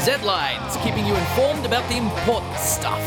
Z-Lines, keeping you informed about the important stuff.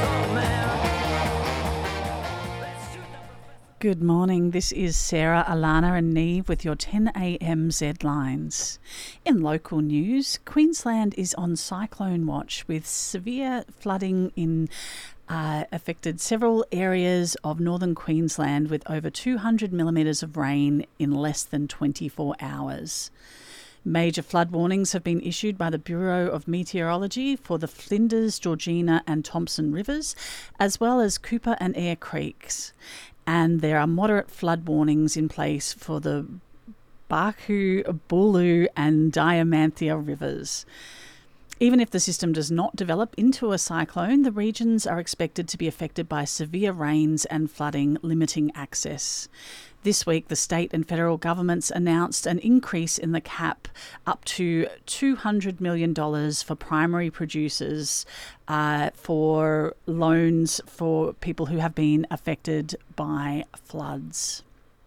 Good morning, this is Sarah, Alana and Neve with your 10am Z-Lines. In local news, Queensland is on cyclone watch with severe flooding affected several areas of northern Queensland with over 200 millimetres of rain in less than 24 hours. Major flood warnings have been issued by the Bureau of Meteorology for the Flinders, Georgina and Thompson rivers, as well as Cooper and Eyre creeks. And there are moderate flood warnings in place for the Barcoo, Booloo and Diamanthia rivers. Even if the system does not develop into a cyclone, the regions are expected to be affected by severe rains and flooding, limiting access. This week, the state and federal governments announced an increase in the cap up to $200 million for primary producers for loans for people who have been affected by floods.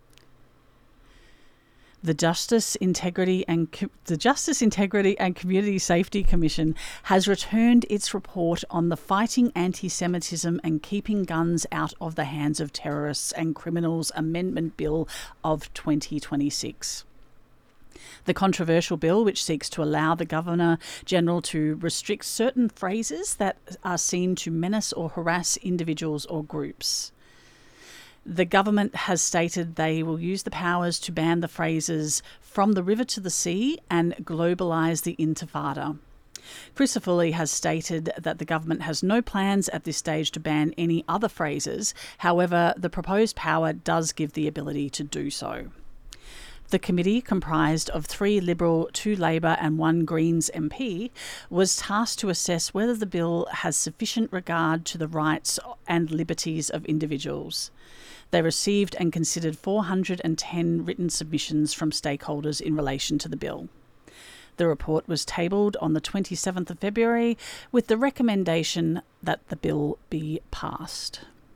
The Justice, Integrity and Community Safety Commission has returned its report on the Fighting Anti-Semitism and Keeping Guns Out of the Hands of Terrorists and Criminals Amendment Bill of 2026. The controversial bill, which seeks to allow the Governor-General to restrict certain phrases that are seen to menace or harass individuals or groups. The government has stated they will use the powers to ban the phrases "from the river to the sea" and "globalise the intifada." Crisafulli has stated that the government has no plans at this stage to ban any other phrases. However, the proposed power does give the ability to do so. The committee, comprised of 3 Liberal, 2 Labor and 1 Greens MP, was tasked to assess whether the bill has sufficient regard to the rights and liberties of individuals. They received and considered 410 written submissions from stakeholders in relation to the bill. The report was tabled on the 27th of February with the recommendation that the bill be passed.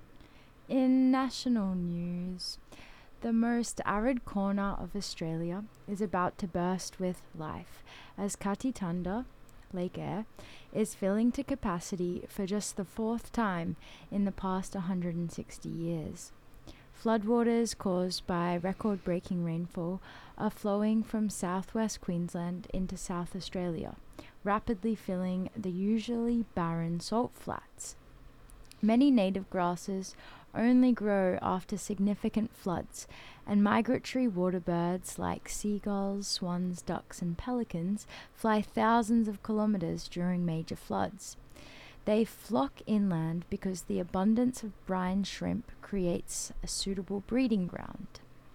In national news, the most arid corner of Australia is about to burst with life as Katitunda, Lake Eyre, is filling to capacity for just the 4th time in the past 160 years. Floodwaters caused by record-breaking rainfall are flowing from southwest Queensland into South Australia, rapidly filling the usually barren salt flats. Many native grasses only grow after significant floods, and migratory water birds like seagulls, swans, ducks and pelicans fly thousands of kilometres during major floods. They flock inland because the abundance of brine shrimp creates a suitable breeding ground.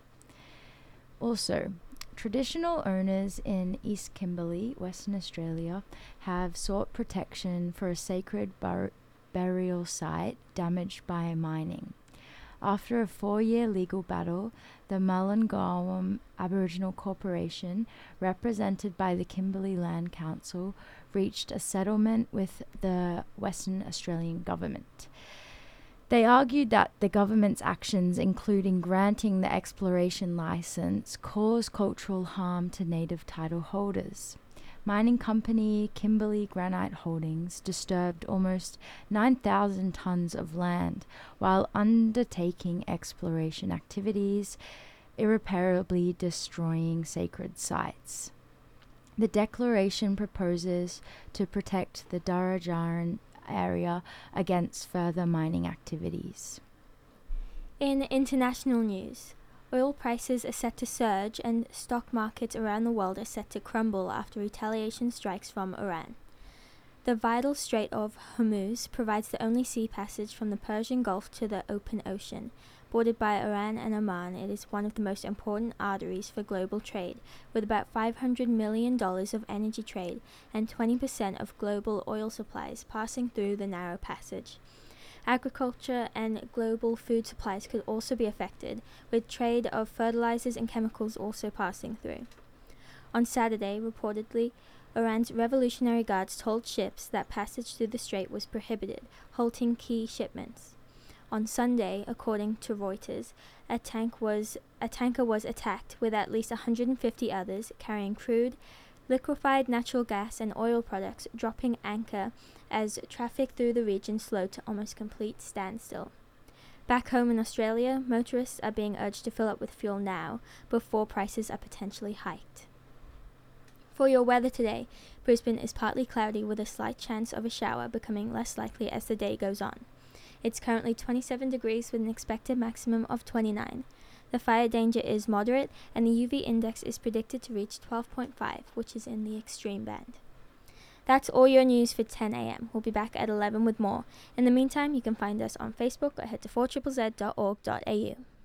Also, traditional owners in East Kimberley, Western Australia, have sought protection for a sacred burial site damaged by mining. After a 4-year legal battle, the Mulungawam Aboriginal Corporation, represented by the Kimberley Land Council, reached a settlement with the Western Australian government. They argued that the government's actions, including granting the exploration licence, cause cultural harm to native title holders. Mining company Kimberley Granite Holdings disturbed almost 9,000 tonnes of land while undertaking exploration activities, irreparably destroying sacred sites. The declaration proposes to protect the Darajaran area against further mining activities. In international news, oil prices are set to surge and stock markets around the world are set to crumble after retaliation strikes from Iran. The vital Strait of Hormuz provides the only sea passage from the Persian Gulf to the open ocean. Bordered by Iran and Oman, it is one of the most important arteries for global trade, with about $500 million of energy trade and 20% of global oil supplies passing through the narrow passage. Agriculture and global food supplies could also be affected, with trade of fertilizers and chemicals also passing through. On Saturday, reportedly, Iran's Revolutionary Guards told ships that passage through the strait was prohibited, halting key shipments. On Sunday, according to Reuters, a tanker was attacked with at least 150 others carrying crude, liquefied natural gas and oil products dropping anchor as traffic through the region slowed to almost complete standstill. Back home in Australia, motorists are being urged to fill up with fuel now before prices are potentially hiked. For your weather today, Brisbane is partly cloudy with a slight chance of a shower becoming less likely as the day goes on. It's currently 27 degrees with an expected maximum of 29. The fire danger is moderate and the UV index is predicted to reach 12.5, which is in the extreme band. That's all your news for 10 a.m. We'll be back at 11 with more. In the meantime, you can find us on Facebook or head to 4ZZZ.org.au.